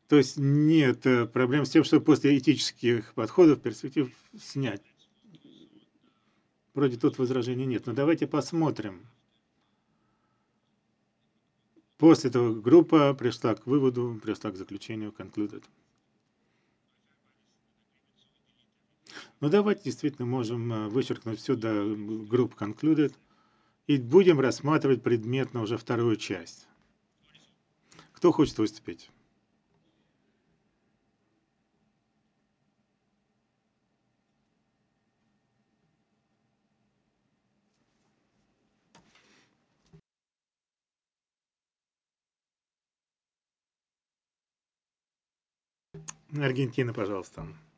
То есть нет, проблем с тем, что после этических подходов перспектив снять. Вроде тут возражений нет, но давайте посмотрим. После того группа пришла к выводу, пришла к заключению concluded. Ну давайте действительно можем вычеркнуть все до групп concluded и будем рассматривать предметно уже вторую часть. Кто хочет выступить? Аргентина, пожалуйста.